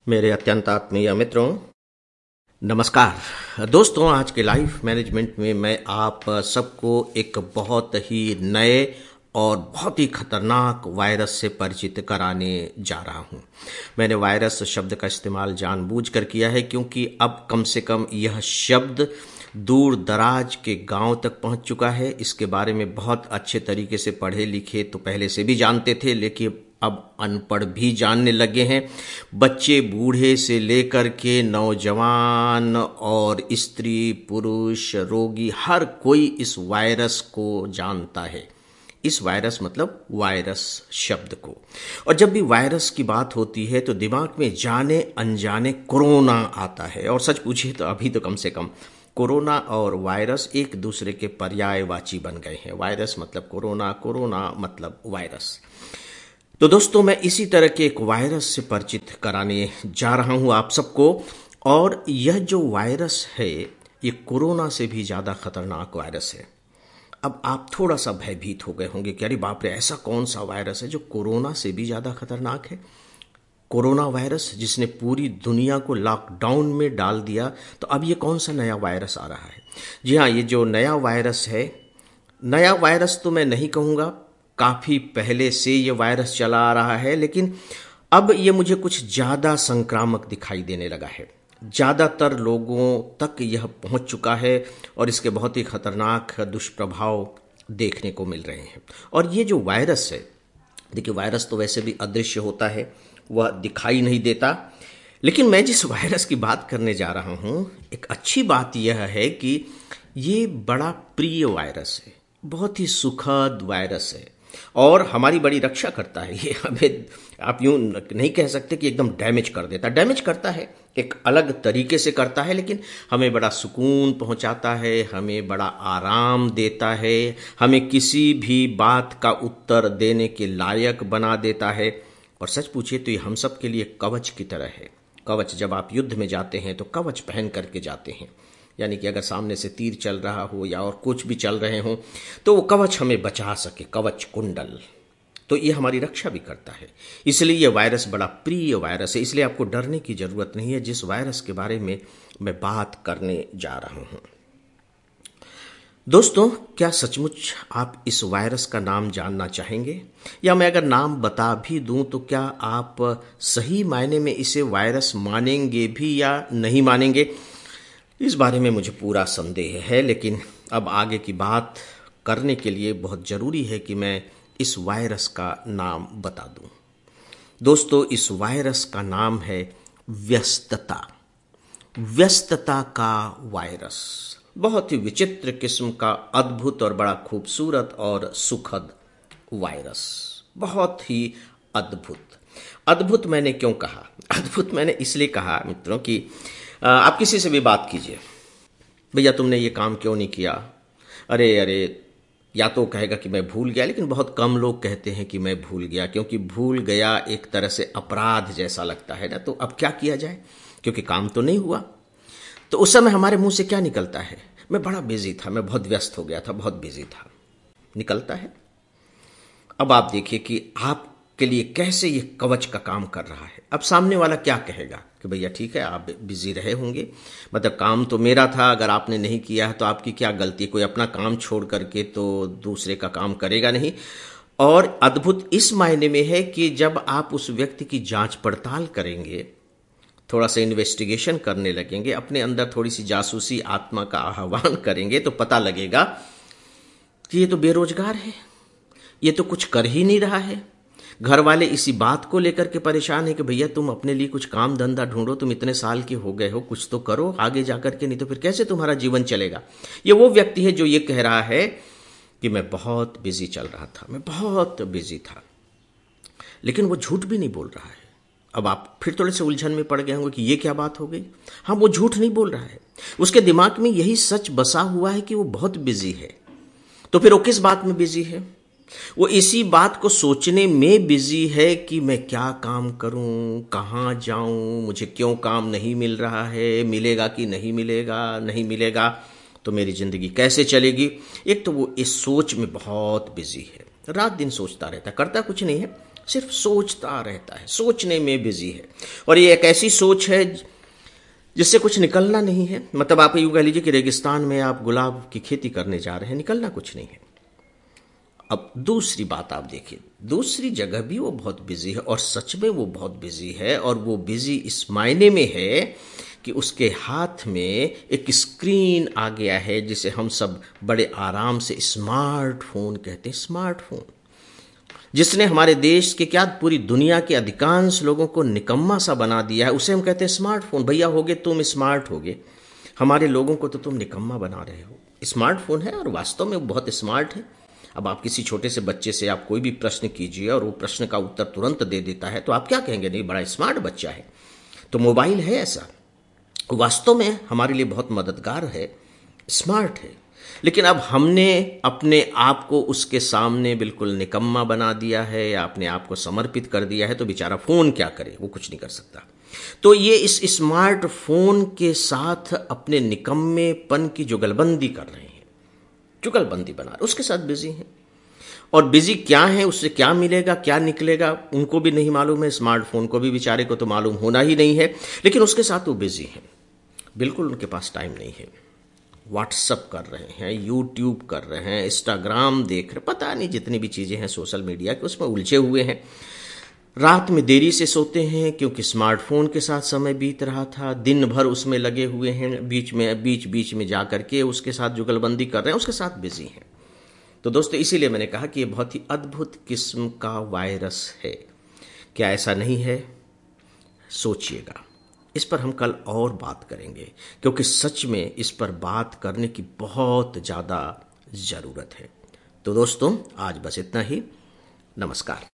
मेरे अत्यंत आत्मीय मित्रों, नमस्कार दोस्तों। आज के लाइफ मैनेजमेंट में मैं आप सबको एक बहुत ही नए और बहुत ही खतरनाक वायरस से परिचित कराने जा रहा हूं। मैंने वायरस शब्द का इस्तेमाल जानबूझकर किया है क्योंकि अब कम से कम यह शब्द दूर दराज के गांव तक पहुंच चुका है। इसके बारे में बहुत अच्छे तरीके से पढ़े लिखे तो पहले से भी जानते थे, लेकिन अब अनपढ़ भी जानने लगे हैं। बच्चे बूढ़े से लेकर के नौजवान और स्त्री पुरुष रोगी हर कोई इस वायरस को जानता है। इस वायरस मतलब वायरस शब्द को। और जब भी वायरस की बात होती है तो दिमाग में जाने अनजाने कोरोना आता है। और सच पूछिए तो अभी तो कम से कम कोरोना और वायरस एक दूसरे के पर्यायवाची बन गए हैं। वायरस मतलब कोरोना, कोरोना मतलब वायरस। तो दोस्तों, मैं इसी तरह के एक वायरस से परिचित कराने जा रहा हूं आप सबको। और यह जो वायरस है ये कोरोना से भी ज़्यादा खतरनाक वायरस है। अब आप थोड़ा सा भयभीत हो गए होंगे कि अरे बाप रे, ऐसा कौन सा वायरस है जो कोरोना से भी ज़्यादा खतरनाक है। कोरोना वायरस जिसने पूरी दुनिया को लॉकडाउन में डाल दिया, तो अब ये कौन सा नया वायरस आ रहा है। जी हाँ, ये जो नया वायरस है, नया वायरस तो मैं नहीं कहूँगा, काफ़ी पहले से ये वायरस चला आ रहा है, लेकिन अब ये मुझे कुछ ज़्यादा संक्रामक दिखाई देने लगा है। ज़्यादातर लोगों तक यह पहुंच चुका है और इसके बहुत ही खतरनाक दुष्प्रभाव देखने को मिल रहे हैं। और ये जो वायरस है, देखिए वायरस तो वैसे भी अदृश्य होता है, वह दिखाई नहीं देता। लेकिन मैं जिस वायरस की बात करने जा रहा हूँ, एक अच्छी बात यह है कि ये बड़ा प्रिय वायरस है, बहुत ही सुखद वायरस है और हमारी बड़ी रक्षा करता है। ये हमें, आप यूं नहीं कह सकते कि एकदम डैमेज कर देता। डैमेज करता है, एक अलग तरीके से करता है, लेकिन हमें बड़ा सुकून पहुंचाता है, हमें बड़ा आराम देता है, हमें किसी भी बात का उत्तर देने के लायक बना देता है। और सच पूछिए तो ये हम सब के लिए कवच की तरह है। कवच, जब आप युद्ध में जाते हैं तो कवच पहन करके जाते हैं, यानी कि अगर सामने से तीर चल रहा हो या और कुछ भी चल रहे हों तो वो कवच हमें बचा सके, कवच कुंडल। तो ये हमारी रक्षा भी करता है। इसलिए ये वायरस बड़ा प्रिय वायरस है। इसलिए आपको डरने की जरूरत नहीं है जिस वायरस के बारे में मैं बात करने जा रहा हूं। दोस्तों, क्या सचमुच आप इस वायरस का नाम जानना चाहेंगे? या मैं अगर नाम बता भी दूं तो क्या आप सही मायने में इसे वायरस मानेंगे भी या नहीं मानेंगे? इस बारे में मुझे पूरा संदेह है, लेकिन अब आगे की बात करने के लिए बहुत ज़रूरी है कि मैं इस वायरस का नाम बता दूं। दोस्तों, इस वायरस का नाम है व्यस्तता। व्यस्तता का वायरस, बहुत ही विचित्र किस्म का अद्भुत और बड़ा खूबसूरत और सुखद वायरस, बहुत ही अद्भुत। अद्भुत मैंने क्यों कहा? अद्भुत मैंने इसलिए कहा मित्रों कि आप किसी से भी बात कीजिए, भैया तुमने ये काम क्यों नहीं किया, अरे अरे, या तो कहेगा कि मैं भूल गया। लेकिन बहुत कम लोग कहते हैं कि मैं भूल गया, क्योंकि भूल गया एक तरह से अपराध जैसा लगता है ना। तो अब क्या किया जाए, क्योंकि काम तो नहीं हुआ। तो उस समय हमारे मुंह से क्या निकलता है? मैं बड़ा बिजी था, मैं बहुत व्यस्त हो गया था, बहुत बिजी था, निकलता है। अब आप देखिए कि आपके लिए कैसे ये कवच का काम कर रहा है। अब सामने वाला क्या कहेगा कि भैया ठीक है, आप बिजी रहे होंगे, मतलब काम तो मेरा था, अगर आपने नहीं किया है तो आपकी क्या गलती? कोई अपना काम छोड़ करके तो दूसरे का काम करेगा नहीं। और अद्भुत इस मायने में है कि जब आप उस व्यक्ति की जांच पड़ताल करेंगे, थोड़ा सा इन्वेस्टिगेशन करने लगेंगे, अपने अंदर थोड़ी सी जासूसी आत्मा का आह्वान करेंगे, तो पता लगेगा कि ये तो बेरोजगार है, ये तो कुछ कर ही नहीं रहा है। घर वाले इसी बात को लेकर के परेशान है कि भैया तुम अपने लिए कुछ काम धंधा ढूंढो, तुम इतने साल के हो गए हो, कुछ तो करो आगे जाकर के, नहीं तो फिर कैसे तुम्हारा जीवन चलेगा। ये वो व्यक्ति है जो ये कह रहा है कि मैं बहुत बिजी चल रहा था, मैं बहुत बिजी था, लेकिन वो झूठ भी नहीं बोल रहा है। अब आप फिर थोड़े से उलझन में पड़ गए होंगे कि ये क्या बात हो गई। हाँ, वो झूठ नहीं बोल रहा है, उसके दिमाग में यही सच बसा हुआ है कि वो बहुत बिजी है। तो फिर वो किस बात में बिजी है? वो इसी बात को सोचने में बिजी है कि मैं क्या काम करूं, कहां जाऊं, मुझे क्यों काम नहीं मिल रहा है, मिलेगा कि नहीं मिलेगा, नहीं मिलेगा तो मेरी जिंदगी कैसे चलेगी। एक तो वो इस सोच में बहुत बिजी है, रात दिन सोचता रहता है, करता कुछ नहीं है, सिर्फ सोचता रहता है, सोचने में बिजी है। और ये एक ऐसी सोच है जिससे कुछ निकलना नहीं है। मतलब आप यूं कह लीजिए कि रेगिस्तान में आप गुलाब की खेती करने जा रहे हैं, निकलना कुछ नहीं है। अब दूसरी बात आप देखिए, दूसरी जगह भी वो बहुत बिजी है, और सच में वो बहुत बिजी है। और वो बिजी इस मायने में है कि उसके हाथ में एक स्क्रीन आ गया है जिसे हम सब बड़े आराम से स्मार्टफोन कहते हैं। स्मार्टफोन जिसने हमारे देश के क्या पूरी दुनिया के अधिकांश लोगों को निकम्मा सा बना दिया है, उसे हम कहते हैं स्मार्टफोन। भैया होगे तुम स्मार्ट होगे, हमारे लोगों को तो तुम निकम्मा बना रहे हो। स्मार्टफोन है और वास्तव में वो बहुत स्मार्ट है। अब आप किसी छोटे से बच्चे से आप कोई भी प्रश्न कीजिए और वो प्रश्न का उत्तर तुरंत दे देता है, तो आप क्या कहेंगे? नहीं, बड़ा स्मार्ट बच्चा है। तो मोबाइल है ऐसा, वास्तव में हमारे लिए बहुत मददगार है, स्मार्ट है। लेकिन अब हमने अपने आप को उसके सामने बिल्कुल निकम्मा बना दिया है या अपने आप को समर्पित कर दिया है, तो बेचारा फोन क्या करे, वो कुछ नहीं कर सकता। तो ये इस स्मार्टफोन के साथ अपने निकम्मेपन की जुगलबंदी कर रहे हैं, जुगलबंदी बना रहे, उसके साथ बिजी हैं। और बिजी क्या है, उससे क्या मिलेगा क्या निकलेगा उनको भी नहीं मालूम है। स्मार्टफोन को भी बेचारे को तो मालूम होना ही नहीं है, लेकिन उसके साथ वो बिजी हैं। बिल्कुल उनके पास टाइम नहीं है। व्हाट्सअप कर रहे हैं, यूट्यूब कर रहे हैं, इंस्टाग्राम देख रहे, पता नहीं जितनी भी चीज़ें हैं सोशल मीडिया के, उसमें उलझे हुए हैं। रात में देरी से सोते हैं क्योंकि स्मार्टफोन के साथ समय बीत रहा था। दिन भर उसमें लगे हुए हैं, बीच में जा करके उसके साथ जुगलबंदी कर रहे हैं, उसके साथ बिजी हैं। तो दोस्तों, इसीलिए मैंने कहा कि ये बहुत ही अद्भुत किस्म का वायरस है। क्या ऐसा नहीं है? सोचिएगा। इस पर हम कल और बात करेंगे, क्योंकि सच में इस पर बात करने की बहुत ज़्यादा ज़रूरत है। तो दोस्तों, आज बस इतना ही। नमस्कार।